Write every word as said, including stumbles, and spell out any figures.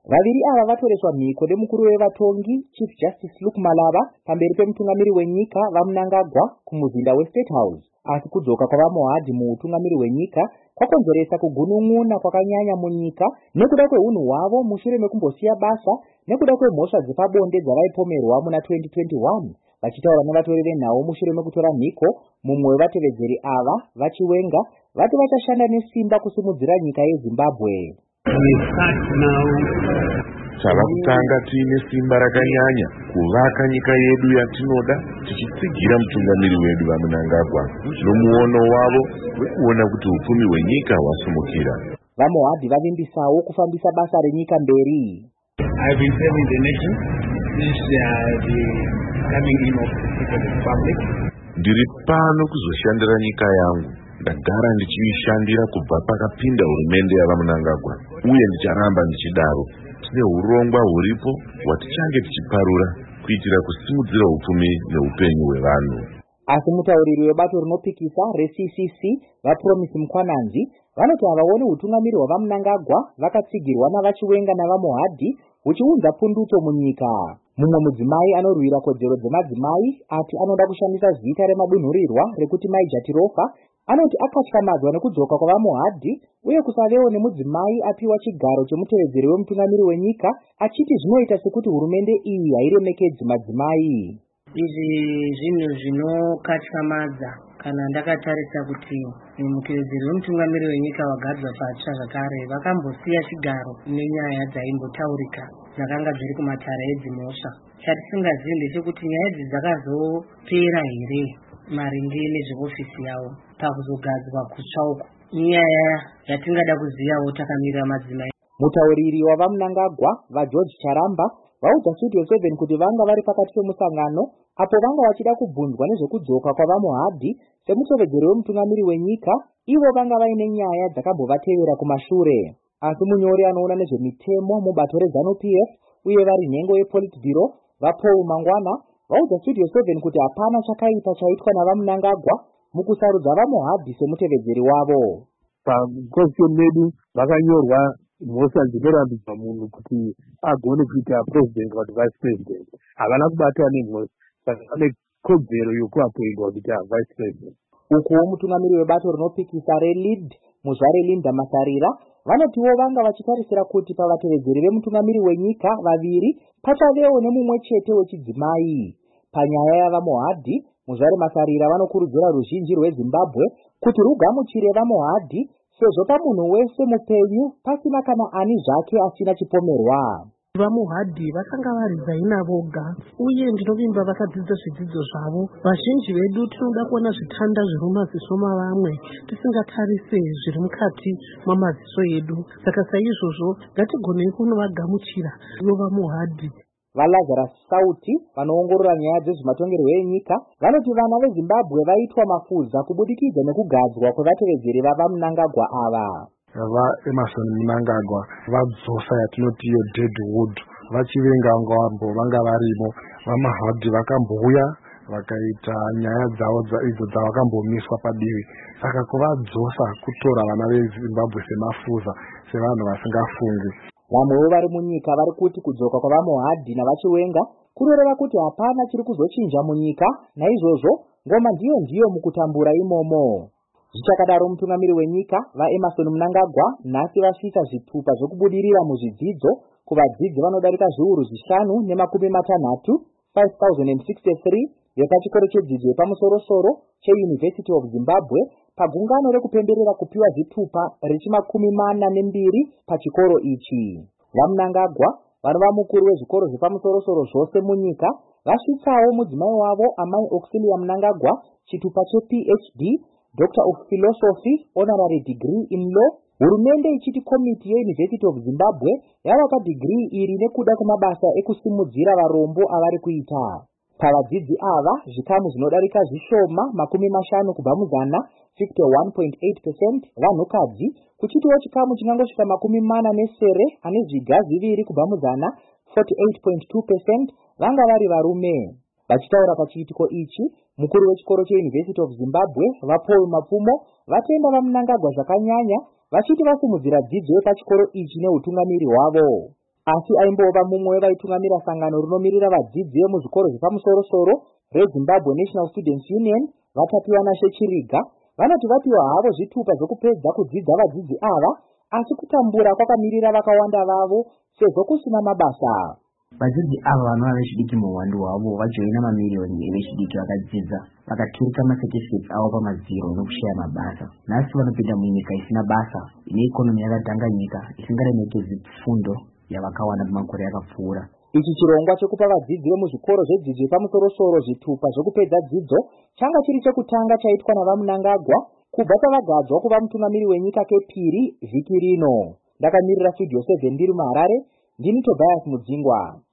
Vaviri ava vatoreswa mhiko nemukuru wevatongi Chief Justice Luke Malava pamberi pemutungamiri wenyika vaMnangagwa kumuzinda weState House. Asi kudzoka kwavaMohadhi muutungamiri wenyika kwakonzeresa kugunun'una kwakanyanya munyika nekuda kweunhu hwavo mushure mekumbosiya basa nekuda kwemhosva dzepabonde dzavaipomerwa muna twenty twenty-one. Vachitaura nevatori venhau mushure mekutora mhiko, mumwe wevatevedzeri ava vachiwenga vati vachashanda nesimba kusimudzira nyika yeZimbabwe. Tava kutanga tiine simba rakanyanya kuvaka nyika yedu yatinoda, tichitsigira mutungamiri wedu vaMnangagwa nomuono wavo wekuona kuti upfumi hwenyika hwasumukira. VaMohadhi vavimbisawo kufambisa basa renyika mberi. I've been serving the nation since uh, the coming in of the Republic. Ndiri pano kuzoshandira nyika yangu. Ndagara ndichiishandira kubva pakapinda hurumende yavaMnangagwa, uye ndicharamba ndichidaro. Tine urongwa huripo hwatichange tichiparura kuitira kusimudzira upfumi neupenyu hwevanhu. Asi mutauriri webato rinopikisa reC C C vaPromise Mkwananzi vanoti havaoni utungamiri hwavaMnangagwa vakatsigirwa navachiwenga navaMohadhi huchiunza pundutso munyika. Mumwe mudzimai anorwira kodzero dzemadzimai ati anoda kushandisa zita remabunhurirwa rekuti Major Tirofa anoti akatyamadzwa nekudzoka kwavaMohadhi uye kusavewo nemudzimai apiwa chigaro chemutevedzeri wemutungamiri wenyika, achiti zvinoita sekuti hurumende iyi hairemekedzi madzimai. Izvi zvinhu zvinokatyamadza kana ndakatarisa kuti mutevedzeri wemutungamiri wenyika wagadzwa patsva zvakare vakambosiya chigaro nenyaya dzaimbotaurika dzakanga dziri kumatare edzimhosva. Chatisingazivi ndechekuti nyaya idzi dzakazopera here maringe nezveofisi yavo pakuzogadzwa kutsva uku. Inyaya yatingada kuziyawo takamirira madzimai. Mutauriri wavaMnangagwa vaGeorge Charamba vaudza Studio seven kuti vanga vari pakati pemusangano apo vanga vachida kubvunzwa nezvekudzoka kwavaMohadhi semutevedzeri wemutungamiri wenyika, ivo vanga vaine nyaya dzakambovatevera kumashure. Asi munyori anoona nezvemitemo mubato reZANU-P F uye vari nhengo yePolitburo vaPaul Mangwana vaudza Studio seven kuti hapana chakaipa chaitwa navaMnangagwa mukusarudza vaMohadhi semutevedzeri wavo. Pakonstitution medu vakanyorwa mhosva dzinorambidzwa munhu kuti agone kuita president kana vice president. Havana kubatwa nemhosva, saka vane kodzero yokuapoindwa kuita vice president. Ukuwo mutungamiri webato rinopikisa reLead muzvare Linda Masarira vanotiwo vanga vachitarisira kuti pavatevedzeri vemutungamiri wenyika vaviri pachavewo nemumwe chete wechidzimai. Panyaya yavaMohadhi, muzvare Masarira vanokurudzira ruzhinji rweZimbabwe kuti rugamuchire vaMohadhi sezvo pamunhu wese mupenyu pasina kana ani zvake asina chipomerwa. VaMohadhi vakanga vari zaina voga uye ndinovimba vakadzidza zvidzidzo zvavo. Vazhinji vedu tinoda kuona zvitanda zviri mumaziso mavamwe tisingatarise zviri mukati mamaziso edu. Saka saizvozvo ngatigonei kunovagamuchira ivo vaMohadhi. VaLazarus Sauti vanoongorora nyaya dzezvematongerwo enyika vanoti vana veZimbabwe vaitwa mafuza kubudikidza nekugadzwa kwevatevedzeri vavaMnangagwa ava. VaEmmerson Mnangagwa vadzosa yatinoti iyo deadwood, vachivenga ngwambo vanga varimo. VaMohadhi vakambouya vakaita nyaya dzavo idzo dzavakambomiswa padivi, saka kuvadzosa kutora vana veZimbabwe semafuza sevanhu vasingafungi. Vamwewo vari munyika vari kuti kudzoka kwavaMohadhi navachiwenga kuroreva kuti hapana chiri kuzochinja munyika, naizvozvo ngoma ndiyo ndiyo mukutambura imomo. Zvichakadaro mutungamiri wenyika vaEmmerson Mnangagwa nhasi vasvitsa zvitupa zvokubudirira muzvidzidzo kuvadzidzi vanodarika zviuru zvishanu nemakumi matanhatu five thousand sixty-three vepachikoro chedzidzo yepamusoro-soro cheUniversity of Zimbabwe pagungano rekupemberera kupiwa zvitupa rechimakumi mana nembiri pachikoro ichi. VaMnangagwa vanova mukuru wezvikoro zvepamusoro-soro zvose munyika vasvitsawo mudzimai wavo amai Auxilia Mnangagwa chitupa cheP H D, Doctor of Philosophy, Honorary Degree in Law. Hurumende ichiti komiti yeUniversity of Zimbabwe yavapa degree iri nekuda kwemabasa ekusimudzira varombo avari kuita. Pavadzidzi ava zvikamu zvinodarika zvishoma makumi mashanu kubva muzana fifty-one point eight percent vanhukadzi, kuchitiwo chikamu chinangosvika makumi mana nesere ane zviga zviviri kubva muzana forty-eight point two percent vanga vari varume. Vachitaura pachiitiko ichi, mukuru wechikoro cheUniversity of Zimbabwe vaPaul Mapfumo vatenda vaMnangagwa zvakanyanya vachiti vasimudzira dzidzo yepachikoro ichi neutungamiri hwavo. asi aimbova mumwe wevaitungamira sangano rinomirira vadzidzi vemuzvikoro zvepamusoro-soro reZimbabwe National Students Union, Vatapiwana Shechiriga, vanoti vapiwa havo zvitupa zvokupedza kudzidza vadzidzi ava, asi kutambura kwakamirira vakawanda vavo sezvo kusina mabasa. Vadzidzi ava vanova vechidiki muhwandu hwavo vajoina mamiriyoni evechidiki vakadzidza vakaturika masertificates avo pamadziro nokushaya mabasa. Nhasi vanopinda munyika isina basa, ine ikonomi yakadhanganyika isingaremekedzi fundo yavakawana pamakore yakapfuura. Ichi chirongwa chekupa vadzidzi vemuzvikoro zvedzidzo yepamusoro-soro zvitupa zvokupedza dzidzo changa chiri chekutanga chaitwa navaMnangagwa kubva pavagadzwa kuva mutungamiri wenyika kepiri vhiki rino. Ndakamirira Studio seven ndiri muHarare, ndini Tobias Mudzingwa.